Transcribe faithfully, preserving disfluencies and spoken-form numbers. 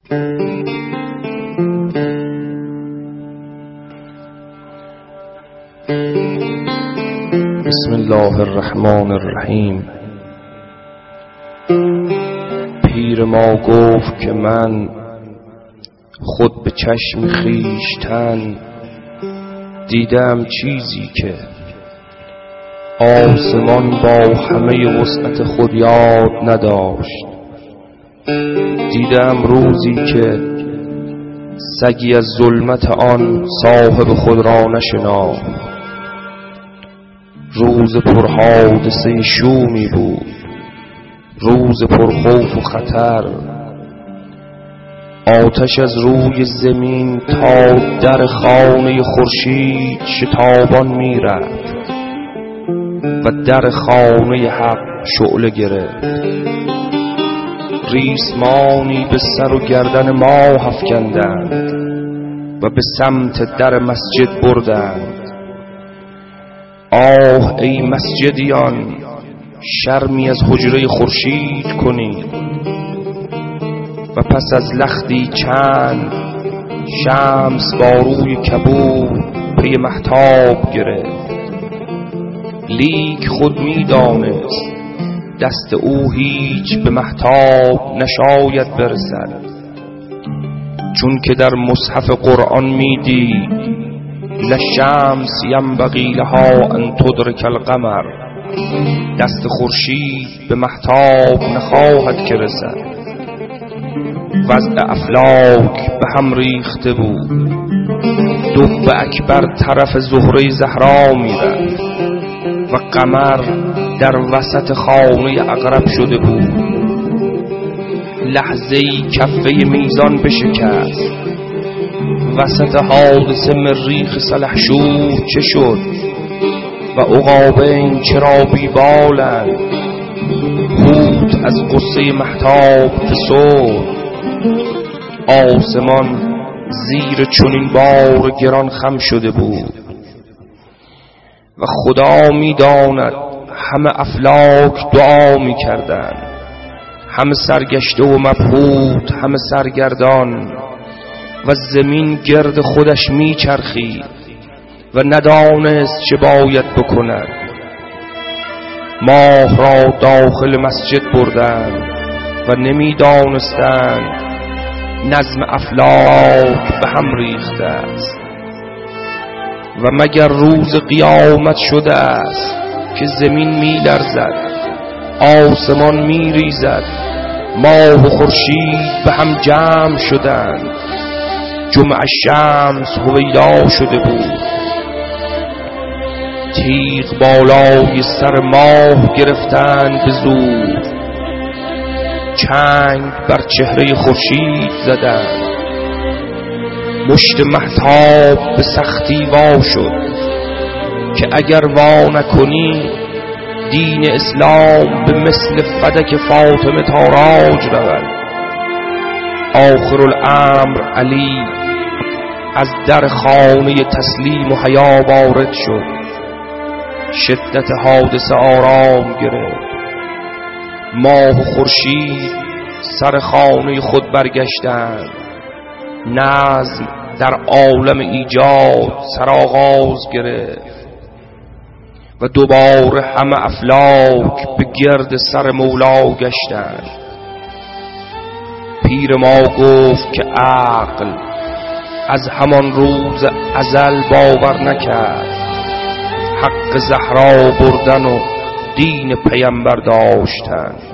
بسم الله الرحمن الرحیم. پیر ما گفت که من خود به چشم خویشتن دیدم چیزی که آسمان با همه وسعت خود یاد نداشت. دیدم روزی که سگی از ظلمت آن صاحب خود را نشناخت. روز پر حادثه شومی بود، روز پر خوف و خطر. آتش از روی زمین تا در خانه خورشید شتابان میرفت و در خانه حق شعله گرفت. ریسمانی به سر و گردن ما افکندند و به سمت در مسجد بردند. آه ای مسجدیان، شرمی از حجره خورشید کنید. و پس از لختی چند شمس با روی کبود پی مهتاب گرفت. لیک خود می دانست دست او هیچ به مهتاب نشاید برسد، چون که در مصحف قرآن می دید لشمس ینبغی لها ان تدرک القمر. دست خورشید به مهتاب نخواهد که رسد. وضع افلاک به هم ریخته بود. دب اکبر طرف زهره زهرا میرفت و قمر در وسط خانه عقرب شده بود. لحظه‌ای کفه میزان بشکست. وسط حادثه مریخ سلحشور چه شد و عقابین چرا بیبالند؟ هوت از غصه مهتاب فسرد. آسمان زیر چنین بار گران خم شده بود و خدا می داند همه افلاک دعا می کردند، همه سرگشته و مبهوت، همه سرگردان. و زمین گرد خودش می چرخید و ندانست چه باید بکند. ماه را داخل مسجد بردند و نمی دانستند نظم افلاک به هم ریخته است. و مگر روز قیامت شده است که زمین می لرزد، آسمان می ریزد، ماه و خورشید به هم جمع شدند. جمع شمس هویدا شده بود. تیغ بالای سر ماه گرفتند به زور، چنگ بر چهره خورشید زدند. مشت مهتاب به سختی وا شد که اگر وا نکنی دین اسلام به مثل فدک فاطمه تاراج رود. آخر الامر علی از در خانه تسلیم و حیا وارد شد. شدت حادثه آرام گرفت. ماه و خورشید سر خانه خود برگشتند. نظم در عالم ایجاد سرآغاز گرفت و دوباره همه افلاک به گرد سر مولا گشتند. پیر ما گفت که عقل از همان روز ازل باور نکرد حق زهرا بردن و دین پیامبر داشتن.